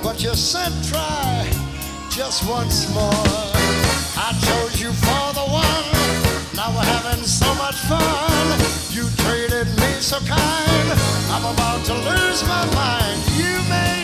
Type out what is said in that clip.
but you said try just once more. I chose you for the one, now we're having so much fun. You treated me so kind, I'm about to lose my mind. You made